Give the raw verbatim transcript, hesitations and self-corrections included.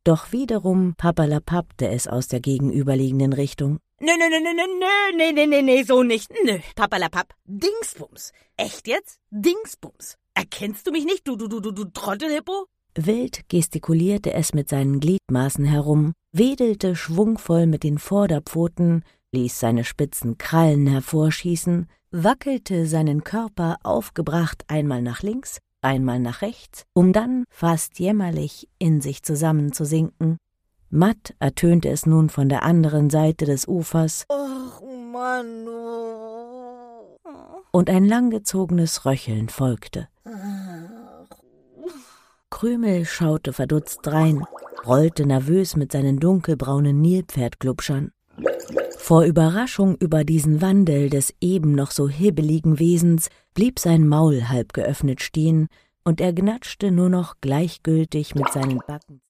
Doch wiederum papperlapappte es aus der gegenüberliegenden Richtung. Nö, nö, nö, nö, nö, nö, nö, nö, nö, so nicht. Nö, papperlapapp. Dingsbums. Echt jetzt? Dingsbums. Erkennst du mich nicht, du, du, du, du, du Trottelhippo? Wild gestikulierte es mit seinen Gliedmaßen herum, wedelte schwungvoll mit den Vorderpfoten, ließ seine spitzen Krallen hervorschießen, wackelte seinen Körper aufgebracht einmal nach links, einmal nach rechts, um dann fast jämmerlich in sich zusammenzusinken. Matt ertönte es nun von der anderen Seite des Ufers. Ach, Mann. Und ein langgezogenes Röcheln folgte. Krümel schaute verdutzt drein, rollte nervös mit seinen dunkelbraunen Nilpferdglubschern. Vor Überraschung über diesen Wandel des eben noch so hibbeligen Wesens blieb sein Maul halb geöffnet stehen, und er gnatschte nur noch gleichgültig mit seinen Backen.